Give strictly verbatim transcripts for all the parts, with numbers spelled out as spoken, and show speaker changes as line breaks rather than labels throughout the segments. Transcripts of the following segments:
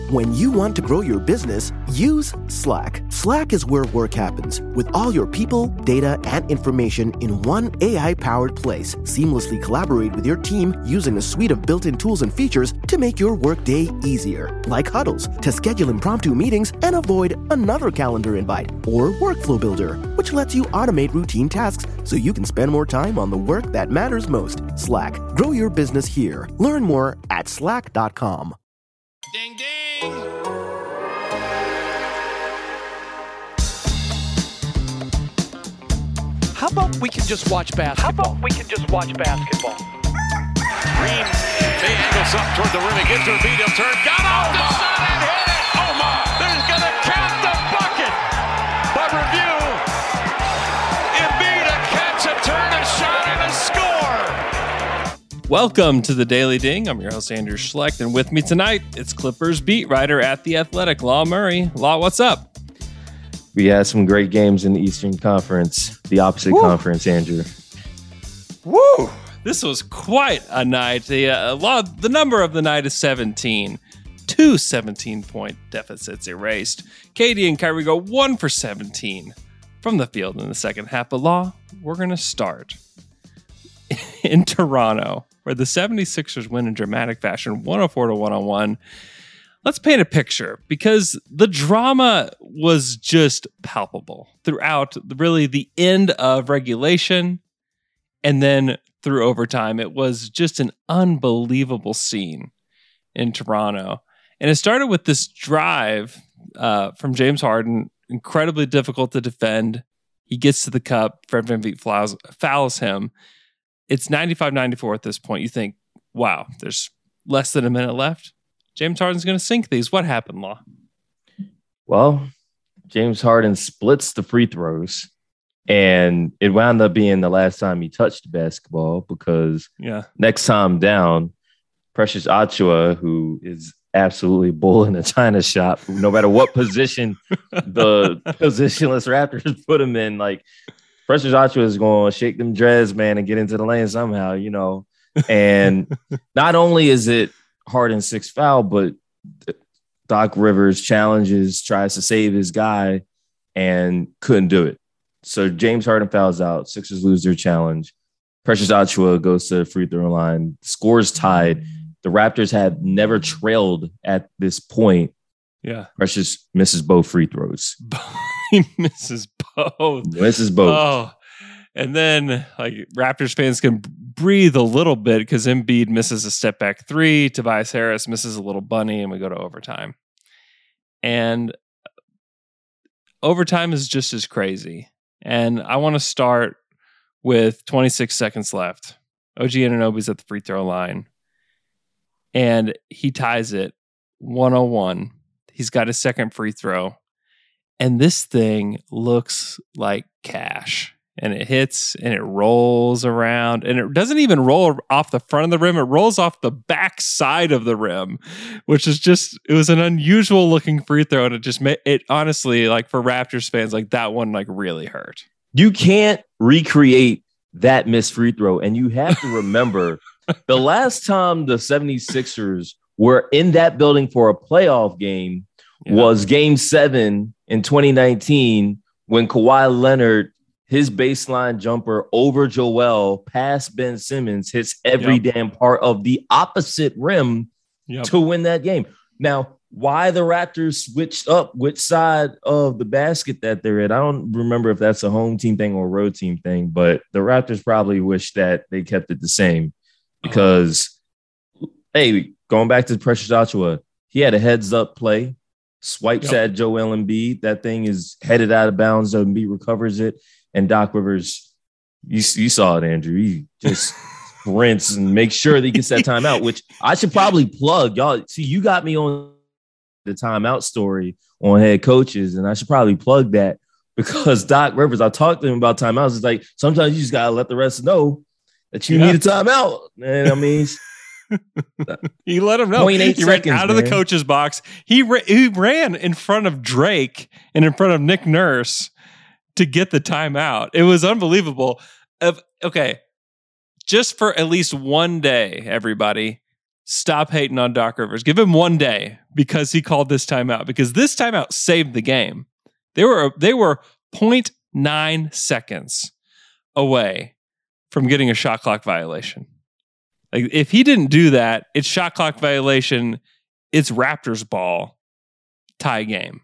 When you want to grow your business, use Slack. Slack is where work happens, with all your people, data, and information in one A I-powered place. Seamlessly collaborate with your team using a suite of built-in tools and features to make your workday easier, like huddles to schedule impromptu meetings and avoid another calendar invite, or Workflow Builder, which lets you automate routine tasks so you can spend more time on the work that matters most. Slack. Grow your business here. Learn more at slack dot com.
Ding, ding.
How about we can just watch basketball?
How about we can just watch basketball?
Green, they angles up toward the rim. He gets to a beat. He'll turn. Got off the shot and hit it. Oh, my. There's going to count the bucket. But review. Embiid, a catch, a turn, a shot, and a score.
Welcome to the Daily Ding. I'm your host, Andrew Schlecht, and with me tonight, it's Clippers beat writer at The Athletic, Law Murray. Law, what's up?
We had some great games in the Eastern Conference, the opposite Woo. conference, Andrew.
Woo! This was quite a night. The, uh, law, the number of the night is seventeen. Two seventeen-point deficits erased. K D and Kyrie go one for seventeen from the field in the second half. But Law, we're going to start in Toronto, where the seventy-sixers win in dramatic fashion, one oh four to one oh one. Let's paint a picture, because the drama was just palpable throughout really the end of regulation and then through overtime. It was just an unbelievable scene in Toronto. And it started with this drive uh, from James Harden, incredibly difficult to defend. He gets to the cup, Fred VanVleet fouls, fouls him. It's ninety-five ninety-four at this point. You think, wow, there's less than a minute left. James Harden's going to sink these. What happened, Law?
Well, James Harden splits the free throws, and it wound up being the last time he touched the basketball, because
yeah.
next time down, Precious Achiuwa, who is absolutely bull in a china shop, no matter what position the positionless Raptors put him in, like, Precious Achiuwa is going to shake them dreads, man, and get into the lane somehow, you know. And not only is it Harden's sixth foul, but Doc Rivers challenges, tries to save his guy, and couldn't do it. So James Harden fouls out. Sixers lose their challenge. Precious Achiuwa goes to the free throw line. Scores tied. The Raptors had never trailed at this point.
Yeah.
Precious misses both free throws.
He misses both.
Misses both.
Oh, and then like Raptors fans can breathe a little bit because Embiid misses a step back three. Tobias Harris misses a little bunny, and we go to overtime. And overtime is just as crazy. And I want to start with twenty-six seconds left. O G Anunoby's at the free throw line, and he ties it one oh one. He's got his second free throw. And this thing looks like cash, and it hits and it rolls around, and it doesn't even roll off the front of the rim. It rolls off the back side of the rim, which is just, it was an unusual looking free throw. And it just made it, honestly, like for Raptors fans, like that one, like really hurt.
You can't recreate that missed free throw. And you have to remember the last time the seventy-sixers were in that building for a playoff game yeah. was game seven in twenty nineteen, when Kawhi Leonard, his baseline jumper over Joel past Ben Simmons, hits every yep. damn part of the opposite rim yep. to win that game. Now, why the Raptors switched up which side of the basket that they're in, I don't remember if that's a home team thing or a road team thing, but the Raptors probably wish that they kept it the same, because, uh-huh. hey, going back to Precious Achiuwa, he had a heads-up play. Swipes yep. at Joel Embiid. That thing is headed out of bounds. Embiid recovers it. And Doc Rivers, you, you saw it, Andrew. He just sprints and makes sure that he gets that timeout, which I should probably plug. Y'all, see, you got me on the timeout story on head coaches, and I should probably plug that, because Doc Rivers, I talked to him about timeouts. It's like, sometimes you just got to let the rest know that you yeah. need a timeout. And I mean,
he let him know. He
seconds,
ran out
man.
of the coach's box. He ra- he ran in front of Drake and in front of Nick Nurse to get the timeout. It was unbelievable. Of okay, just for at least one day, everybody, stop hating on Doc Rivers. Give him one day, because he called this timeout, because this timeout saved the game. They were they were zero point nine seconds away from getting a shot clock violation. Like, if he didn't do that, it's shot clock violation, it's Raptors ball, tie game.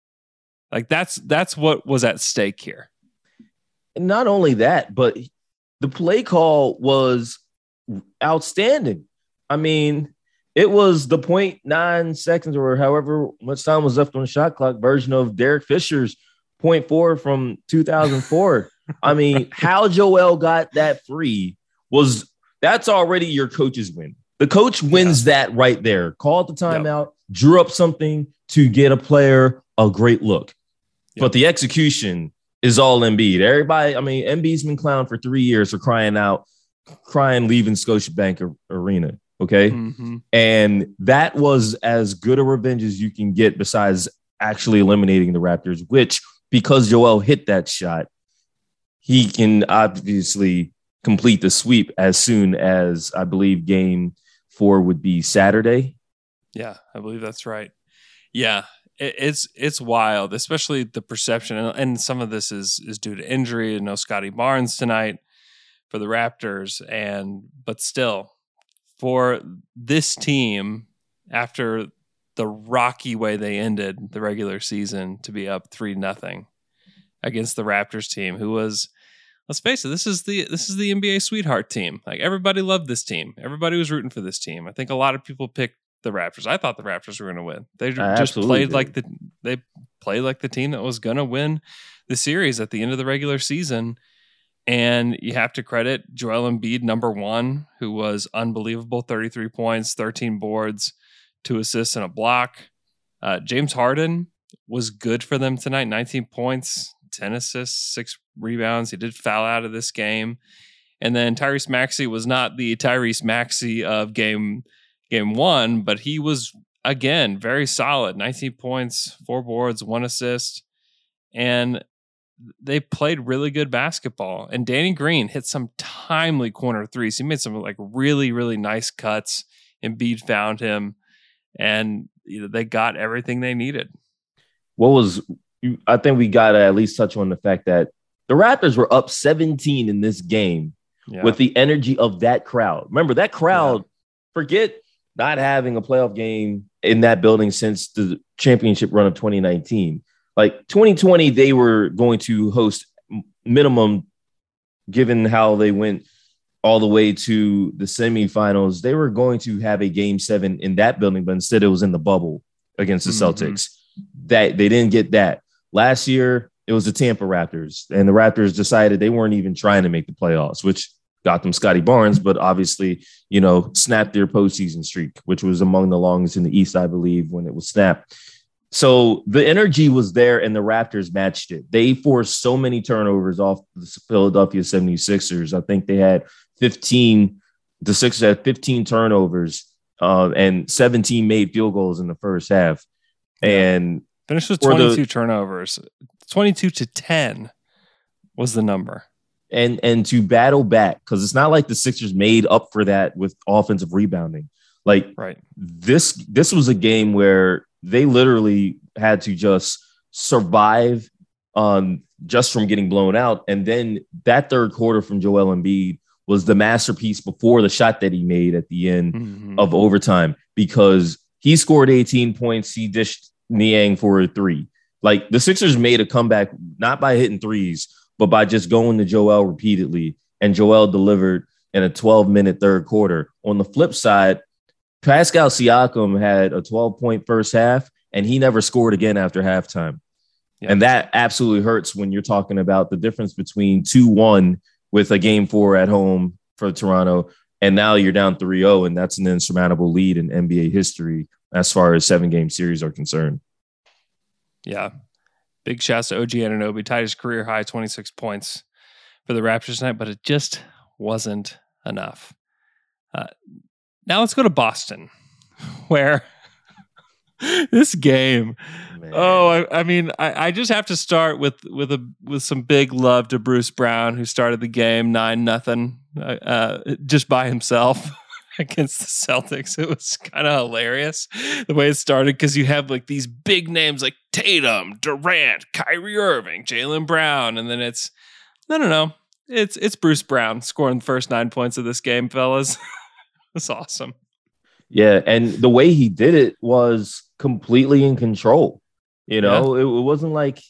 Like, that's that's what was at stake here.
And not only that, but the play call was outstanding. I mean, it was the zero point nine seconds or however much time was left on the shot clock version of Derek Fisher's zero point four from two thousand four. I mean, how Joel got that free was that's already your coach's win. The coach wins yeah. that right there. Called the timeout, yep. drew up something to get a player a great look. Yep. But the execution is all Embiid. Everybody, I mean, Embiid's been clowned for three years for crying out, crying leaving Scotiabank Arena. Okay. Mm-hmm. And that was as good a revenge as you can get besides actually eliminating the Raptors, which, because Joel hit that shot, he can obviously complete the sweep as soon as, I believe, game four would be Saturday.
Yeah, I believe that's right. Yeah, it, it's it's wild, especially the perception. And, and some of this is is due to injury. No Scotty Barnes tonight for the Raptors. And but still, for this team, after the rocky way they ended the regular season, to be up three nothing against the Raptors team, who was, let's face it, this is the this is the N B A sweetheart team. Like, everybody loved this team. Everybody was rooting for this team. I think a lot of people picked the Raptors. I thought the Raptors were going to win. They I just played did. like the they played like the team that was going to win the series at the end of the regular season. And you have to credit Joel Embiid, number one, who was unbelievable, thirty-three points, thirteen boards, two assists, and a block. Uh, James Harden was good for them tonight, nineteen points, ten assists, six rebounds. He did foul out of this game. And then Tyrese Maxey was not the Tyrese Maxey of game game one, but he was, again, very solid. nineteen points, four boards, one assist. And they played really good basketball. And Danny Green hit some timely corner threes. He made some like really, really nice cuts. Embiid found him, and you know, they got everything they needed.
What was, I think we got to at least touch on the fact that the Raptors were up seventeen in this game yeah. with the energy of that crowd. Remember, that crowd, yeah. forget not having a playoff game in that building since the championship run of twenty nineteen. Like twenty twenty, they were going to host minimum, given how they went all the way to the semifinals. They were going to have a game seven in that building, but instead it was in the bubble against the mm-hmm. Celtics. That they didn't get that. Last year, it was the Tampa Raptors, and the Raptors decided they weren't even trying to make the playoffs, which got them Scotty Barnes, but obviously, you know, snapped their postseason streak, which was among the longest in the East, I believe, when it was snapped. So the energy was there, and the Raptors matched it. They forced so many turnovers off the Philadelphia seventy-sixers. I think they had fifteen. The Sixers had fifteen turnovers, uh, and seventeen made field goals in the first half. And
finished with twenty-two the, turnovers. twenty-two to ten was the number.
And and to battle back, because it's not like the Sixers made up for that with offensive rebounding. Like
right.
this, this was a game where they literally had to just survive um, just from getting blown out. And then that third quarter from Joel Embiid was the masterpiece before the shot that he made at the end mm-hmm. of overtime, because he scored eighteen points. He dished Niang for a three. Like, the Sixers made a comeback, not by hitting threes, but by just going to Joel repeatedly. And Joel delivered in a twelve minute third quarter. On the flip side, Pascal Siakam had a twelve point first half, and he never scored again after halftime. Yep. And that absolutely hurts when you're talking about the difference between two one with a game four at home for Toronto, and now you're down three oh, and that's an insurmountable lead in N B A history as far as seven-game series are concerned.
Yeah. Big shouts to O G Anunoby. Tied his career high, twenty-six points for the Raptors tonight, but it just wasn't enough. Uh, now let's go to Boston, where this game. Man. Oh, I, I mean, I, I just have to start with with a with some big love to Bruce Brown, who started the game nine nothing, uh, just by himself. against the Celtics. It was kind of hilarious the way it started because you have like these big names like Tatum, Durant, Kyrie Irving, Jaylen Brown, and then it's no, no, no. It's it's Bruce Brown scoring the first nine points of this game, fellas. It's awesome.
Yeah, and the way he did it was completely in control. You know, yeah. it, it wasn't like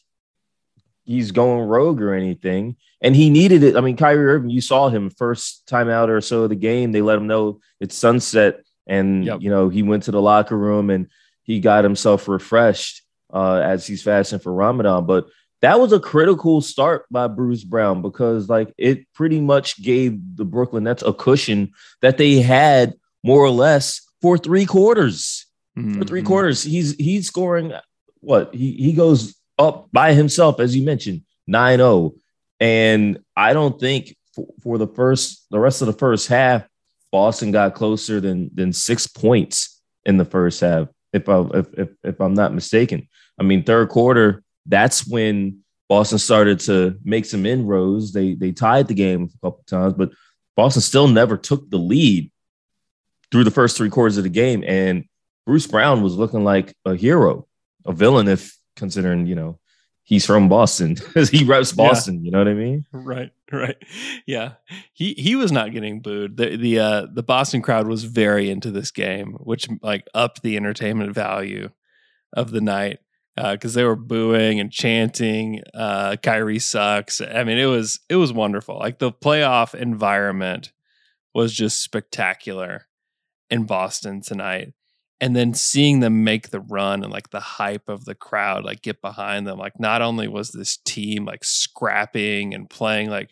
he's going rogue or anything. And he needed it. I mean, Kyrie Irving, you saw him first time out or so of the game. They let him know it's sunset. And, yep. you know, he went to the locker room and he got himself refreshed uh, as he's fasting for Ramadan. But that was a critical start by Bruce Brown because, like, it pretty much gave the Brooklyn Nets a cushion that they had more or less for three quarters. Mm-hmm. For three quarters, he's he's scoring what? He, he goes up by himself, as you mentioned, nine oh. And I don't think for, for the first, the rest of the first half, Boston got closer than than six points in the first half, if I if if, if I'm not mistaken. I mean, third quarter, that's when Boston started to make some inroads. They they tied the game a couple times, but Boston still never took the lead through the first three quarters of the game. And Bruce Brown was looking like a hero, a villain, if considering, you know, he's from Boston because he reps Boston. Yeah. You know what I mean?
Right, right. Yeah, he he was not getting booed. The the uh, the Boston crowd was very into this game, which like upped the entertainment value of the night because uh, they were booing and chanting. Uh, Kyrie sucks. I mean, it was it was wonderful. Like the playoff environment was just spectacular in Boston tonight. And then seeing them make the run and like the hype of the crowd, like get behind them. Like not only was this team like scrapping and playing like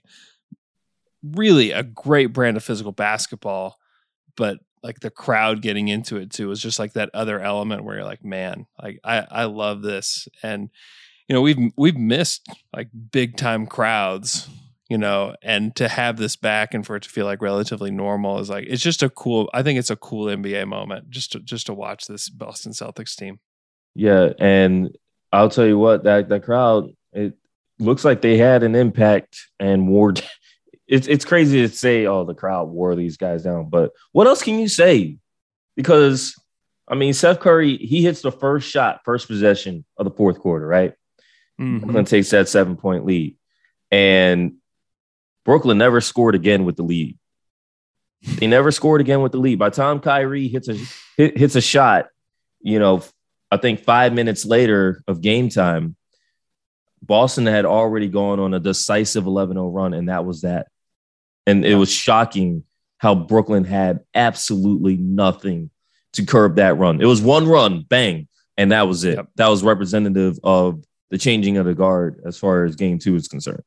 really a great brand of physical basketball, but like the crowd getting into it too was just like that other element where you're like, man, like I, I love this. And, you know, we've, we've missed like big time crowds, you know, and to have this back and for it to feel like relatively normal is like, it's just a cool, I think it's a cool N B A moment just to, just to watch this Boston Celtics team.
Yeah. And I'll tell you what, that, that crowd, it looks like they had an impact and wore, it's, it's crazy to say, oh, the crowd wore these guys down, but what else can you say? Because I mean, Seth Curry, he hits the first shot, first possession of the fourth quarter, right? Mm-hmm. Brooklyn takes that seven point lead and Brooklyn never scored again with the lead. They never scored again with the lead. By the time Kyrie hits a hit, hits a shot, you know, I think five minutes later of game time, Boston had already gone on a decisive eleven oh run, and that was that. And it was shocking how Brooklyn had absolutely nothing to curb that run. It was one run, bang, and that was it. Yep. That was representative of the changing of the guard as far as game two is concerned.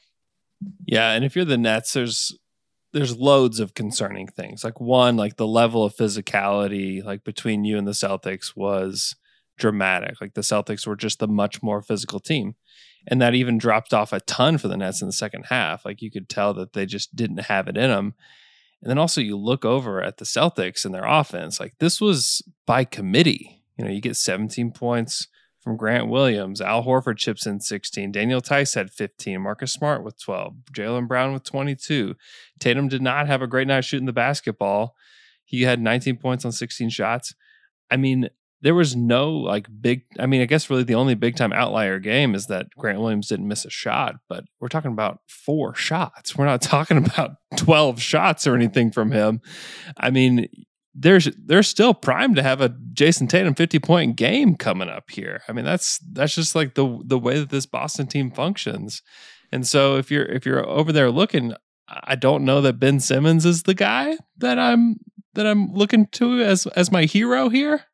Yeah, and if you're the Nets, there's there's loads of concerning things. Like one, like the level of physicality like between you and the Celtics was dramatic. Like the Celtics were just the much more physical team. And that even dropped off a ton for the Nets in the second half. Like you could tell that they just didn't have it in them. And then also you look over at the Celtics and their offense. Like this was by committee. You know, you get seventeen points from Grant Williams. Al Horford chips in sixteen. Daniel Tice had fifteen. Marcus Smart with twelve. Jaylen Brown with twenty-two. Tatum did not have a great night shooting the basketball. He had nineteen points on sixteen shots. I mean, there was no like big, I mean, I guess really the only big time outlier game is that Grant Williams didn't miss a shot, but we're talking about four shots. We're not talking about twelve shots or anything from him. I mean, There's they're still primed to have a Jason Tatum fifty point game coming up here. I mean, that's that's just like the the way that this Boston team functions. And so if you're if you're over there looking, I don't know that Ben Simmons is the guy that I'm that I'm looking to as as my hero here.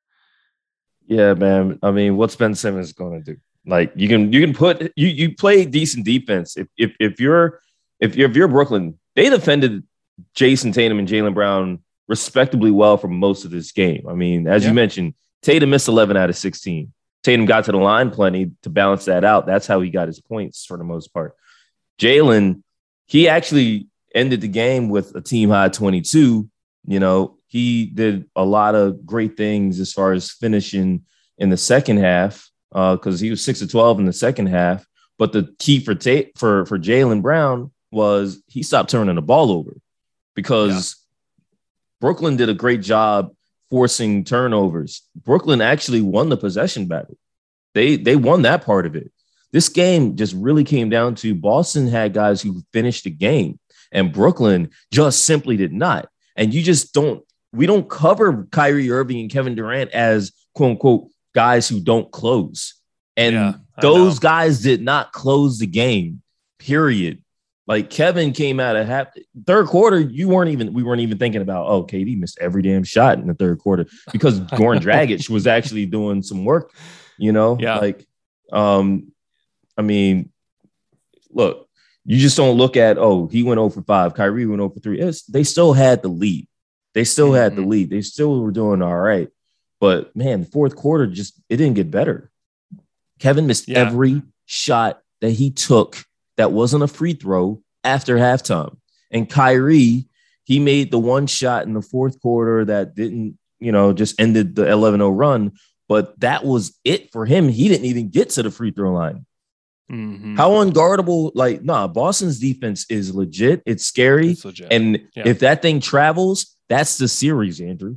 Yeah, man. I mean, what's Ben Simmons going to do? Like you can you can put you you play decent defense. If if if you're if you're if you're Brooklyn, they defended Jason Tatum and Jaylen Brown respectably well for most of this game. I mean, as yeah. you mentioned, Tatum missed eleven out of sixteen. Tatum got to the line plenty to balance that out. That's how he got his points for the most part. Jaylen, he actually ended the game with a team high twenty-two. You know, he did a lot of great things as far as finishing in the second half because uh, he was six of twelve in the second half. But the key for ta- for for Jaylen Brown was he stopped turning the ball over because Brooklyn did a great job forcing turnovers. Brooklyn actually won the possession battle. They they won that part of it. This game just really came down to Boston had guys who finished the game, and Brooklyn just simply did not. And you just don't, we don't cover Kyrie Irving and Kevin Durant as quote unquote guys who don't close. And yeah, those guys did not close the game, period. Like Kevin came out of half third quarter. You weren't even, we weren't even thinking about, oh, K D missed every damn shot in the third quarter because Goran Dragic was actually doing some work, you know,
yeah.
like, um, I mean, look, you just don't look at, oh, he went zero for five, Kyrie went zero for three. It's, they still had the lead. They still mm-hmm. had the lead. They still were doing all right. But man, the fourth quarter just, it didn't get better. Kevin missed yeah. every shot that he took that wasn't a free throw after halftime. And Kyrie, he made the one shot in the fourth quarter that didn't, you know, just ended the eleven oh run. But that was it for him. He didn't even get to the free throw line.
Mm-hmm.
How unguardable, like, nah, Boston's defense is legit. It's scary.
It's legit.
And
yeah.
if that thing travels, that's the series, Andrew.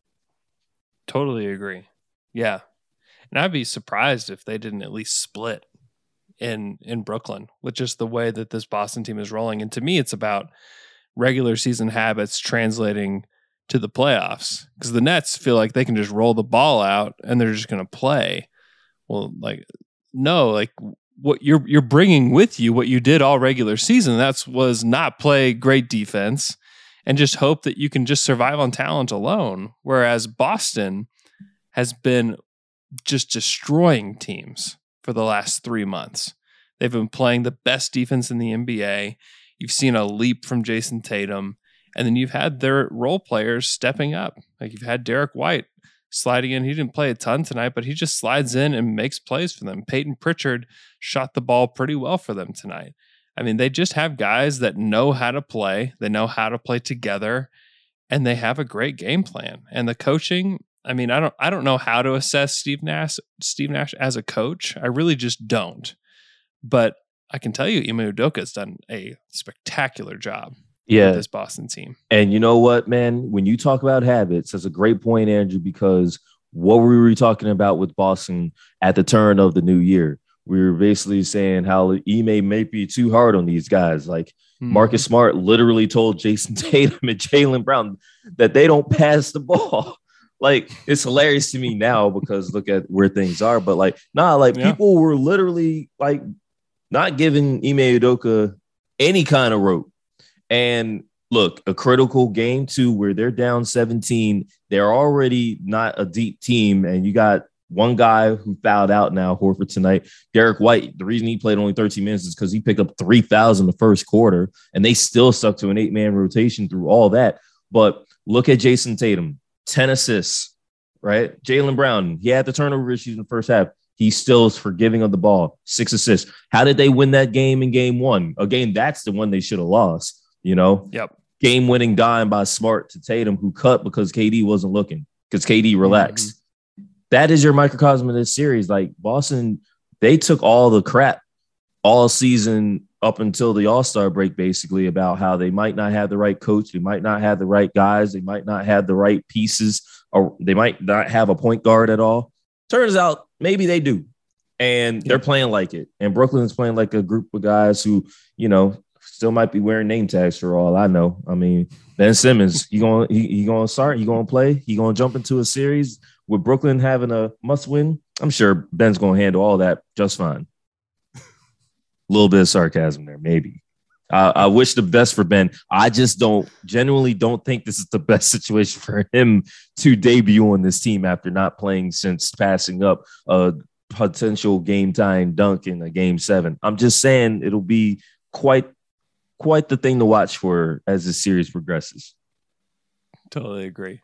Totally agree. Yeah. And I'd be surprised if they didn't at least split in in Brooklyn with just the way that this Boston team is rolling. And to me, it's about regular season habits translating to the playoffs, because the Nets feel like they can just roll the ball out and they're just going to play. Well, like, no, like what you're you're bringing with you, what you did all regular season, that's was not play great defense and just hope that you can just survive on talent alone. Whereas Boston has been just destroying teams for the last three months. They've been playing the best defense in the N B A. You've seen a leap from Jason Tatum, and then you've had their role players stepping up. Like you've had Derek White sliding in. He didn't play a ton tonight, but he just slides in and makes plays for them. Peyton Pritchard shot the ball pretty well for them tonight. I mean, they just have guys that know how to play. They know how to play together, and they have a great game plan. And the coaching, I mean, I don't I don't know how to assess Steve Nash Steve Nash as a coach. I really just don't. But I can tell you Ime Udoka has done a spectacular job
yeah.
with this Boston team.
And you know what, man? When you talk about habits, that's a great point, Andrew, because what were we talking about with Boston at the turn of the new year? We were basically saying how Ime may be too hard on these guys. Like mm-hmm. Marcus Smart literally told Jason Tatum and Jaylen Brown that they don't pass the ball. Like, it's hilarious to me now because look at where things are. But like, nah, like yeah. people were literally like not giving Ime Udoka any kind of rope. And look, a critical game too, where they're down seventeen. They're already not a deep team. And you got one guy who fouled out now, Horford tonight, Derek White. The reason he played only thirteen minutes is because he picked up three fouls in the first quarter, and they still stuck to an eight-man rotation through all that. But look at Jason Tatum, ten assists, right? Jaylen Brown, he had the turnover issues in the first half. He still is forgiving of the ball, six assists. How did they win that game in game one? A game that's the one they should have lost, you know?
Yep.
Game-winning dime by Smart to Tatum, who cut because K D wasn't looking, because K D relaxed. Mm-hmm. That is your microcosm of this series. Like Boston, they took all the crap all season up until the All-Star break, basically, about how they might not have the right coach, they might not have the right guys, they might not have the right pieces, or they might not have a point guard at all. Turns out maybe they do, and they're playing like it. And Brooklyn's playing like a group of guys who, you know, still might be wearing name tags for all I know. I mean, Ben Simmons, he going he, he going to start, he going to play, he going to jump into a series with Brooklyn having a must win. I'm sure Ben's going to handle all that just fine. A little bit of sarcasm there, maybe. I, I wish the best for Ben. I just don't genuinely don't think this is the best situation for him to debut on this team after not playing since passing up a potential game-tying dunk in a game seven. I'm just saying it'll be quite quite the thing to watch for as this series progresses.
Totally agree.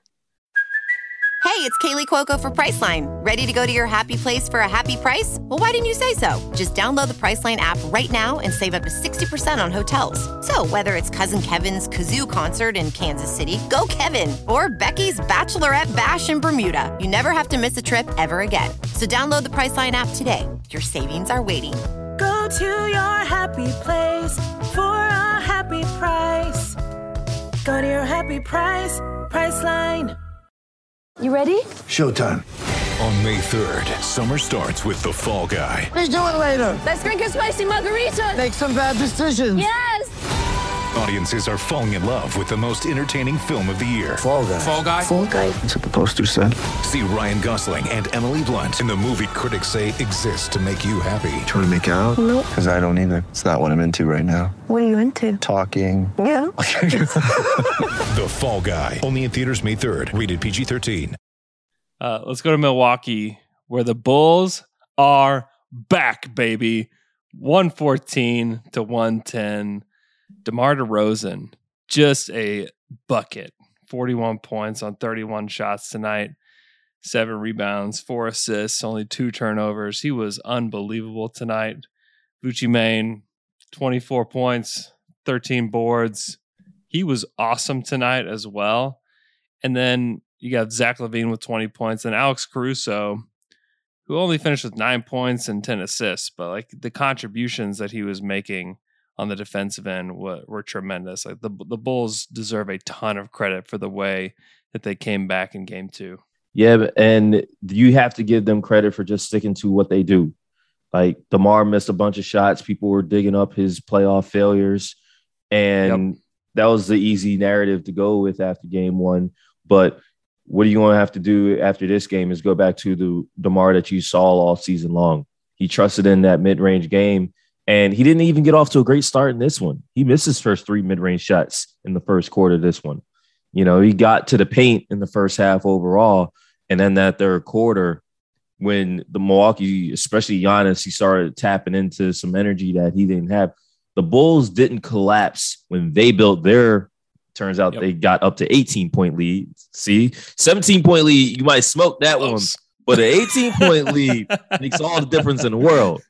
Hey, it's Kaylee Cuoco for Priceline. Ready to go to your happy place for a happy price? Well, why didn't you say so? Just download the Priceline app right now and save up to sixty percent on hotels. So whether it's Cousin Kevin's Kazoo Concert in Kansas City, go Kevin, or Becky's Bachelorette Bash in Bermuda, you never have to miss a trip ever again. So download the Priceline app today. Your savings are waiting.
Go to your happy place for a happy price. Go to your happy price, Priceline.
You ready?
Showtime.
On May third, summer starts with The Fall Guy.
Let's do it later.
Let's drink a spicy margarita.
Make some bad decisions.
Yes.
Audiences are falling in love with the most entertaining film of the year.
Fall Guy.
Fall Guy.
Fall Guy. That's what the poster said.
See Ryan Gosling and Emily Blunt in the movie critics say exists to make you happy.
Trying to make it out?
Nope.
Because I don't either. It's not what I'm into right now.
What are you into?
Talking.
Yeah.
The Fall Guy. Only in theaters May third. Rated P G thirteen.
Uh, let's go to Milwaukee, where the Bulls are back, baby. one fourteen to one ten. DeMar DeRozan, just a bucket. forty-one points on thirty-one shots tonight. Seven rebounds, four assists, only two turnovers. He was unbelievable tonight. Gucci Mane, twenty-four points, thirteen boards. He was awesome tonight as well. And then you got Zach LaVine with twenty points and Alex Caruso, who only finished with nine points and ten assists. But like the contributions that he was making on the defensive end were, were tremendous. Like the the Bulls deserve a ton of credit for the way that they came back in game two.
Yeah, and you have to give them credit for just sticking to what they do. Like DeMar missed a bunch of shots. People were digging up his playoff failures. And yep. that was the easy narrative to go with after game one. But what are you going to have to do after this game is go back to the DeMar that you saw all season long. He trusted in that mid-range game. And he didn't even get off to a great start in this one. He missed his first three mid-range shots in the first quarter of this one. You know, he got to the paint in the first half overall. And then that third quarter, when the Milwaukee, especially Giannis, he started tapping into some energy that he didn't have. The Bulls didn't collapse when they built their, turns out yep. they got up to eighteen-point lead. See, seventeen-point lead, you might smoke that Close. one. But an eighteen-point lead makes all the difference in the world.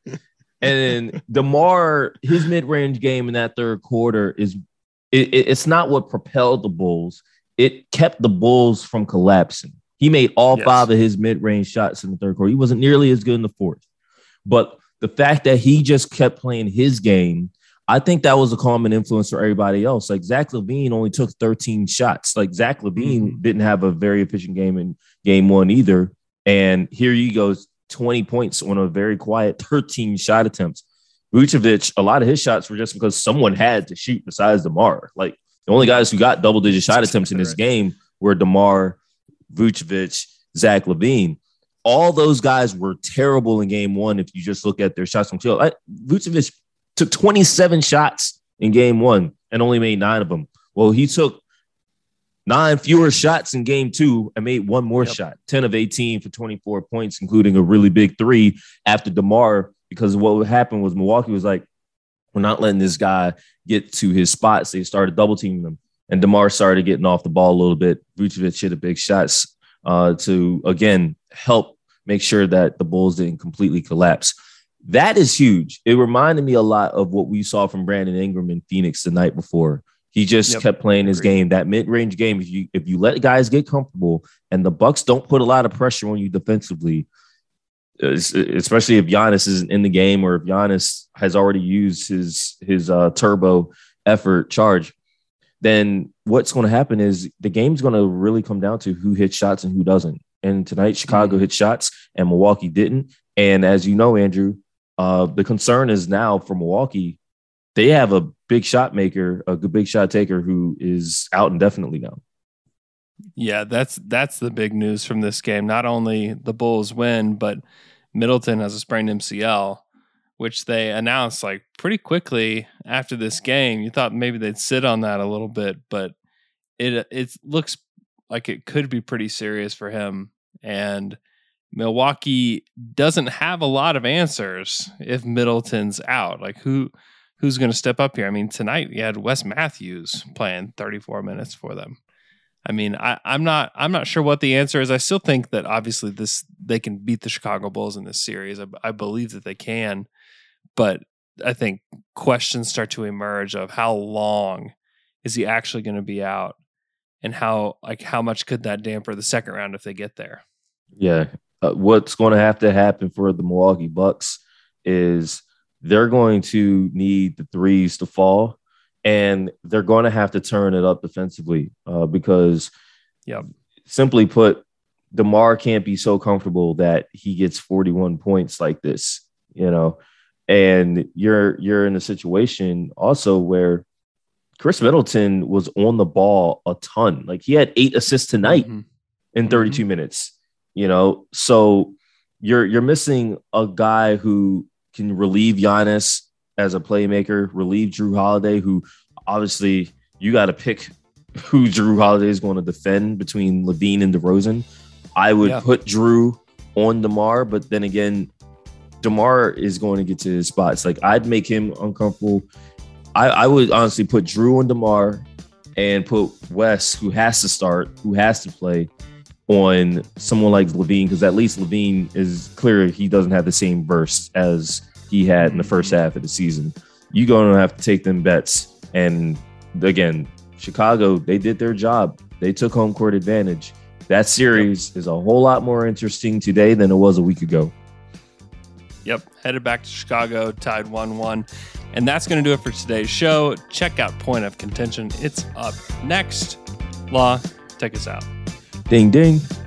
And DeMar, his mid-range game in that third quarter is it, it, it's not what propelled the Bulls. It kept the Bulls from collapsing. He made all yes. five of his mid-range shots in the third quarter. He wasn't nearly as good in the fourth. But the fact that he just kept playing his game, I think that was a common influence for everybody else. Like Zach LaVine only took thirteen shots. Like Zach LaVine mm-hmm. didn't have a very efficient game in game one either. And here he goes. twenty points on a very quiet thirteen shot attempts. Vucevic, a lot of his shots were just because someone had to shoot besides DeMar. Like the only guys who got double digit shot attempts in this game were DeMar, Vucevic, Zach LaVine. All those guys were terrible in game one. If you just look at their shots from field, I, Vucevic took twenty-seven shots in game one and only made nine of them. Well, he took nine fewer shots in game two and made one more yep. shot, ten of eighteen for twenty-four points, including a really big three after DeMar, because what happened was Milwaukee was like, we're not letting this guy get to his spots. They started double teaming him, and DeMar started getting off the ball a little bit. Vucevic hit a big shots uh, to, again, help make sure that the Bulls didn't completely collapse. That is huge. It reminded me a lot of what we saw from Brandon Ingram in Phoenix the night before. He just yep. kept playing his game, that mid-range game. If you if you let guys get comfortable and the Bucks don't put a lot of pressure on you defensively, especially if Giannis isn't in the game or if Giannis has already used his his uh, turbo effort charge, then what's going to happen is the game's going to really come down to who hits shots and who doesn't. And tonight, Chicago mm-hmm. hit shots and Milwaukee didn't. And as you know, Andrew, uh, the concern is now for Milwaukee, they have a big shot maker, a good big shot taker who is out indefinitely now.
Yeah, that's that's the big news from this game. Not only the Bulls win, but Middleton has a sprained M C L, which they announced like pretty quickly after this game. You thought maybe they'd sit on that a little bit, but it it looks like it could be pretty serious for him. And Milwaukee doesn't have a lot of answers if Middleton's out. Like who who's going to step up here? I mean, tonight you had Wes Matthews playing thirty-four minutes for them. I mean, I, I'm not I'm not sure what the answer is. I still think that obviously this they can beat the Chicago Bulls in this series. I, I believe that they can, but I think questions start to emerge of how long is he actually going to be out, and how like how much could that damper the second round if they get there?
Yeah, uh, what's going to have to happen for the Milwaukee Bucks is they're going to need the threes to fall. And they're going to have to turn it up defensively uh, because
Yep.
Simply put, DeMar can't be so comfortable that he gets forty-one points like this, you know. And you're you're in a situation also where Chris Middleton was on the ball a ton. Like he had eight assists tonight mm-hmm. in thirty-two mm-hmm. minutes, you know. So you're you're missing a guy who can relieve Giannis as a playmaker, relieve Drew Holiday, who obviously you got to pick who Drew Holiday is going to defend between LaVine and DeRozan. I would yeah. put Drew on DeMar, but then again, DeMar is going to get to his spots. Like I'd make him uncomfortable. I, I would honestly put Drew on DeMar and put Wes, who has to start, who has to play, on someone like LaVine, because at least LaVine is clear he doesn't have the same burst as he had in the first half of the season. You're going to have to take them bets. And again, Chicago, they did their job. They took home court advantage. That series is a whole lot more interesting today than it was a week ago.
Yep, headed back to Chicago, tied one one. And that's going to do it for today's show. Check out Point of Contention. It's up next. Law, take us out.
Ding, ding.